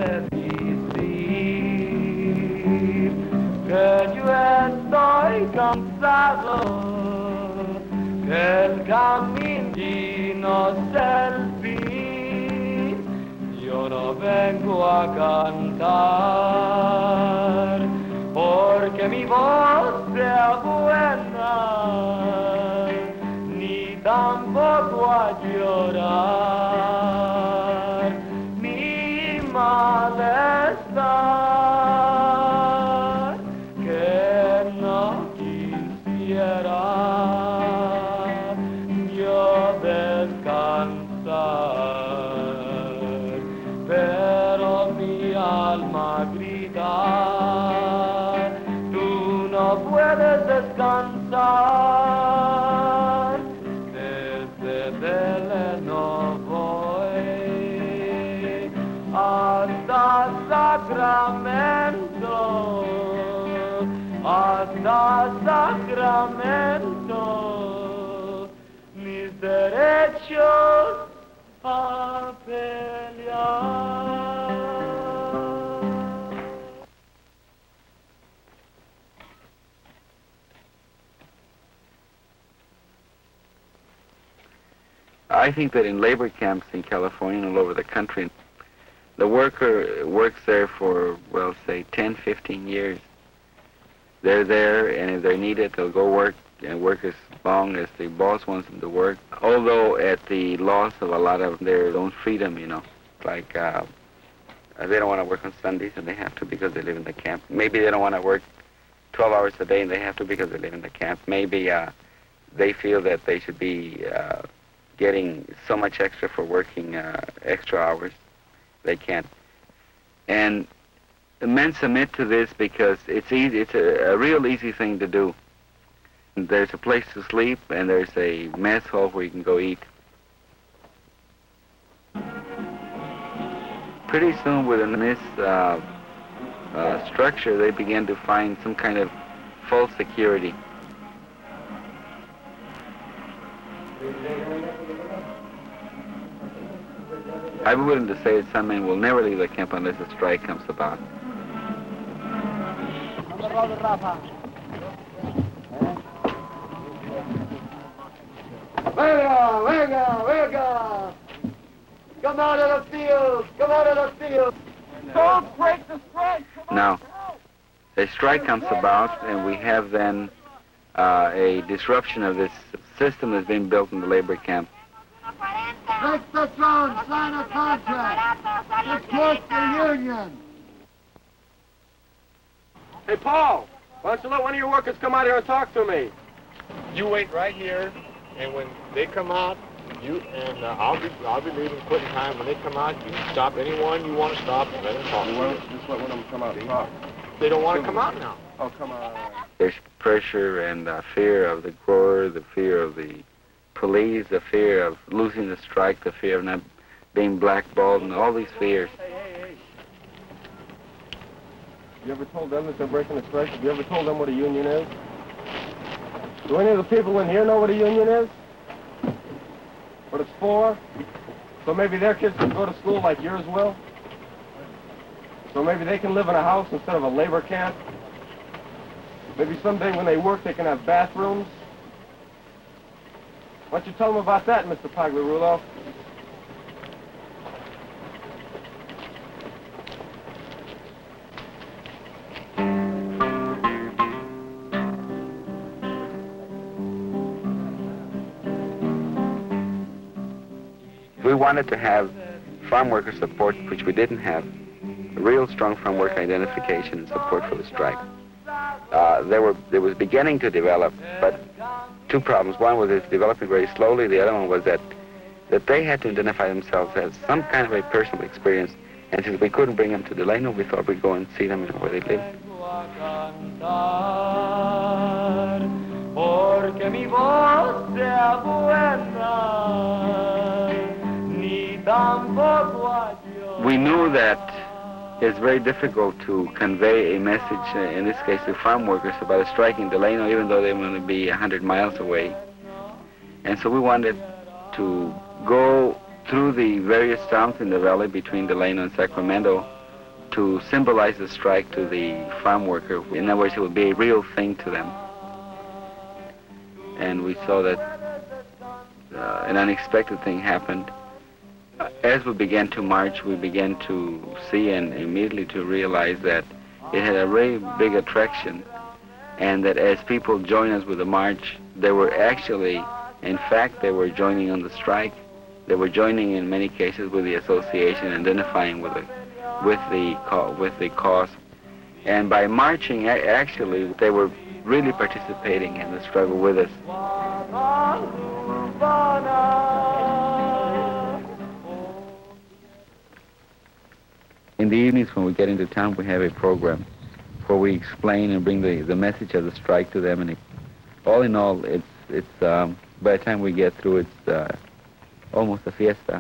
decir que yo estoy cansado, que el camino es el fin. Yo no vengo a cantar porque mi voz sea buena, ni tampoco a llorar mi malestar, que no quisiera yo descansar, pero mi alma grita, tú no puedes descansar. Desde Belén no voy hasta Sacramento, hasta Sacramento, mis derechos a pelear. I think that in labor camps in California and all over the country, the worker works there for, well, say 10, 15 years. They're there, and if they're needed, they'll go work and work as long as the boss wants them to work, although at the loss of a lot of their own freedom, you know. Like they don't want to work on Sundays, and they have to because they live in the camp. Maybe they don't want to work 12 hours a day, and they have to because they live in the camp. Maybe they feel that they should be getting so much extra for working extra hours. They can't. And the men submit to this because it's easy. It's a real easy thing to do. There's a place to sleep, and there's a mess hall where you can go eat. Pretty soon within this structure, they begin to find some kind of false security. I'm willing to say that some men will never leave the camp unless a strike comes about. Venga, venga, venga! Come out of the field! Come out of the field! Don't break the strike! Now, a strike comes about, and we have then a disruption of this system that's been built in the labor camp. Take the throne, sign a contract. Support the union. Hey, Paul, why don't you let one of your workers come out here and talk to me? You wait right here, and when they come out, I'll be leaving quitting time. When they come out, you can stop anyone you want to stop and let them talk. Just let one of them come out and talk. They don't want to come out now. Oh, come on. There's pressure and fear of the grower, the fear of the police, the fear of losing the strike, the fear of not being blackballed, and all these fears. Hey. You ever told them that they're breaking the strike? Have you ever told them what a union is? Do any of the people in here know what a union is? What it's for? So maybe their kids can go to school like yours will? So maybe they can live in a house instead of a labor camp? Maybe someday when they work they can have bathrooms? Why don't you tell them about that, Mr. Pagliarulo? We wanted to have farm worker support, which we didn't have, a real strong farm worker identification and support for the strike. There was beginning to develop, but two problems. One was it's developing very slowly. The other one was that they had to identify themselves as some kind of a personal experience. And since we couldn't bring them to Delano, we thought we'd go and see them where they lived. We knew that it's very difficult to convey a message, in this case to farm workers, about a strike in Delano, even though they want to be 100 miles away. And so we wanted to go through the various towns in the valley between Delano and Sacramento to symbolize the strike to the farm worker. In other words, it would be a real thing to them. And we saw that an unexpected thing happened. As we began to march, we began to see and immediately to realize that it had a very big attraction, and that as people joined us with the march, they were actually, in fact, they were joining on the strike. They were joining in many cases with the association, identifying with the cause. And by marching, actually, they were really participating in the struggle with us. In the evenings when we get into town, we have a program where we explain and bring the message of the strike to them. And all in all, it's by the time we get through, it's almost a fiesta.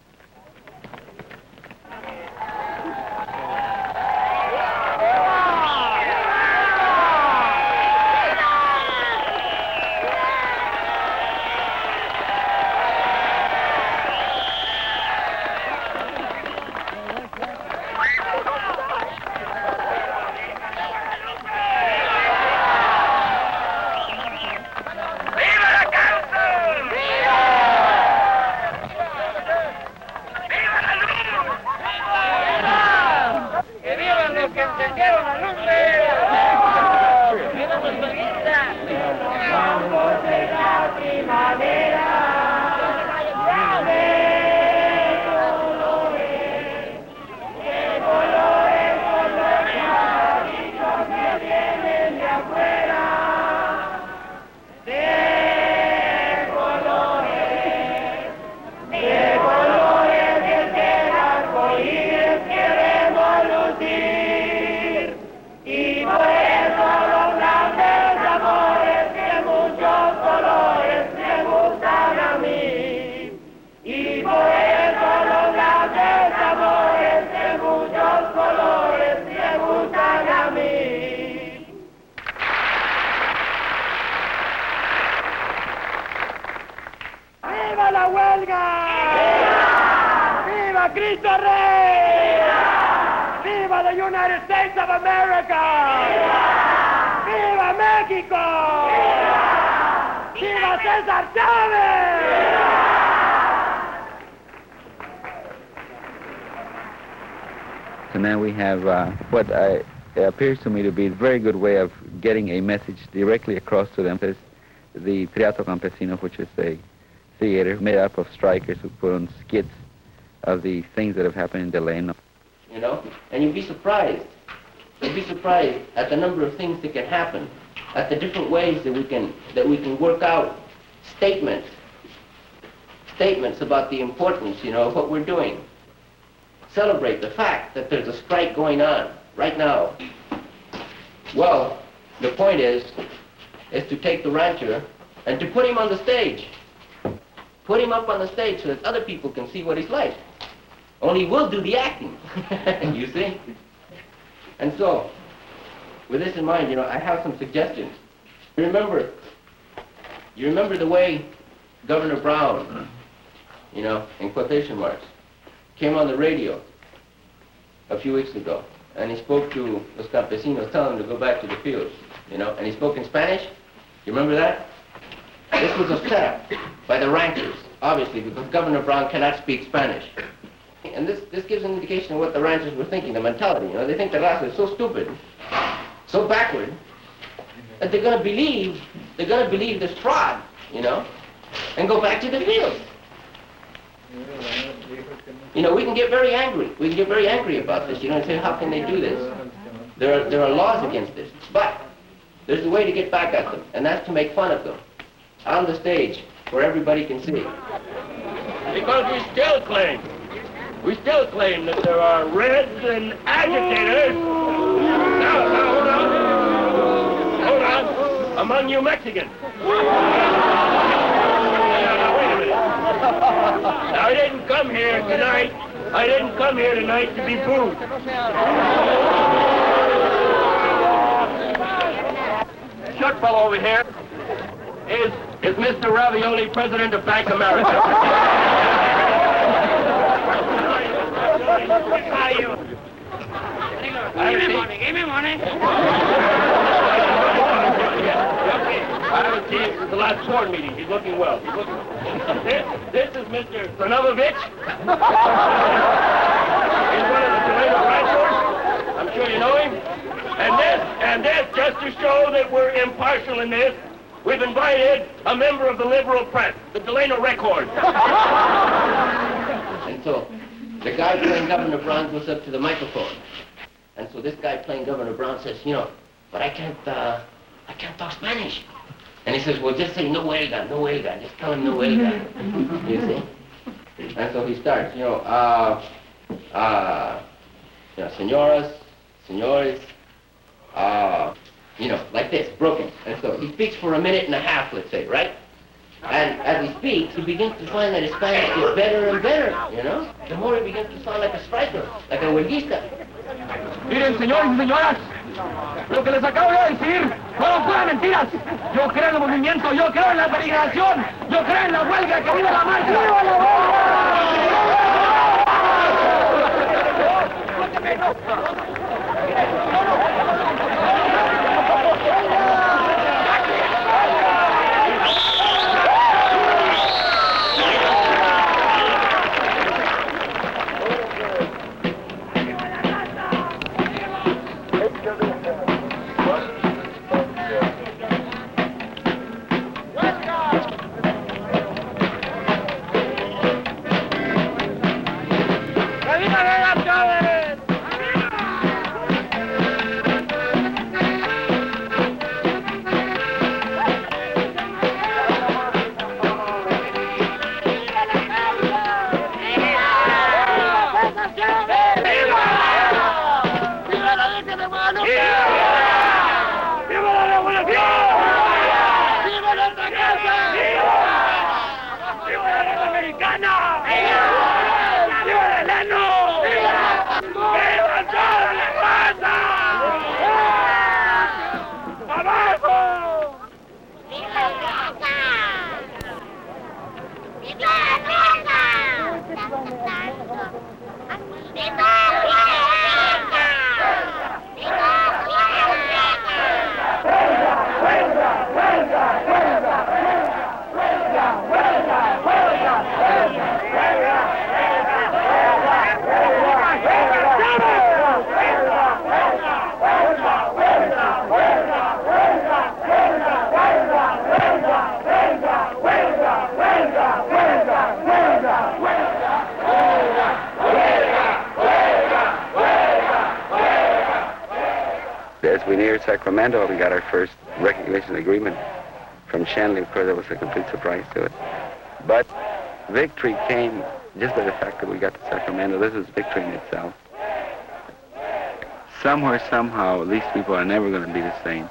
Cristo Rey! ¡Viva! ¡Viva the United States of America! ¡Viva! ¡Viva México! ¡Viva! ¡Viva César Chávez! So now we have what appears to me to be a very good way of getting a message directly across to them. There's the Teatro Campesino, which is a theater made up of strikers who put on skits of the things that have happened in Delano. You know, and you'd be surprised. You'd be surprised at the number of things that can happen, at the different ways that we can work out statements about the importance, you know, of what we're doing. Celebrate the fact that there's a strike going on right now. Well, the point is to take the rancher and to put him on the stage. Put him up on the stage so that other people can see what he's like. Only we'll do the acting, you see? And so, with this in mind, you know, I have some suggestions. You remember the way Governor Brown, you know, in quotation marks, came on the radio a few weeks ago, and he spoke to los campesinos, telling them to go back to the fields, you know, and he spoke in Spanish. You remember that? This was a setup by the ranchers, obviously, because Governor Brown cannot speak Spanish. And this gives an indication of what the ranchers were thinking, the mentality. You know, they think the Raza is so stupid, so backward, that they're going to believe this fraud, you know, and go back to the fields. You know, we can get very angry. We can get very angry about this, you know, and say, how can they do this? There are laws against this. But there's a way to get back at them, and that's to make fun of them on the stage where everybody can see. Because we still claim that there are Reds and agitators. Now, hold on, among you Mexicans. Now, wait a minute. Now, I didn't come here tonight to be booed. Short fellow over here is Mr. Ravioli, President of Bank America. How are you? I haven't seen him since the last board meeting. He's looking well. He's looking well. This is Mr. Stanovich. He's one of the Delano Ranchers. I'm sure you know him. And this, just to show that we're impartial in this, we've invited a member of the liberal press, the Delano Record. And so the guy playing Governor Brown goes up to the microphone. And so this guy playing Governor Brown says, you know, but I can't talk Spanish. And he says, well, just say no huelga, no huelga. Just tell him no huelga. You see? And so he starts, señoras, señores, like this, broken. And so he speaks for a minute and a half, let's say, right? And as he speaks, he begins to find that his Spanish gets better and better, you know? The more he begins to sound like a striker, like a huelguista. Miren, señores y señoras, lo que les acabo de decir fueron puras mentiras. Yo creo en el movimiento, yo creo en la peregrinación, yo creo en la huelga, que viva la marcha. ¡Viva la As we neared Sacramento, we got our first recognition agreement from Shanley. Of course, that was a complete surprise to us. But victory came just by the fact that we got to Sacramento. This is victory in itself. Somewhere, somehow, these people are never going to be the same.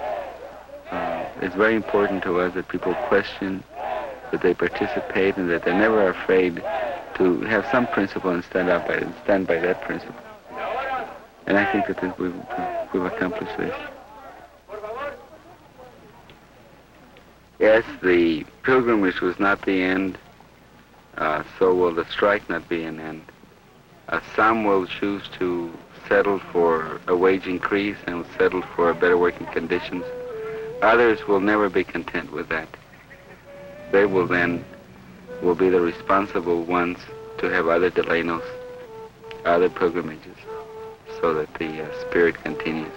It's very important to us that people question, that they participate, and that they're never afraid to have some principle and stand by that principle. And I think that we've accomplished this. Yes, the pilgrimage was not the end, so will the strike not be an end. Some will choose to settle for a wage increase and will settle for better working conditions. Others will never be content with that. They will be the responsible ones to have other Delanos, other pilgrimages, so that the spirit continues.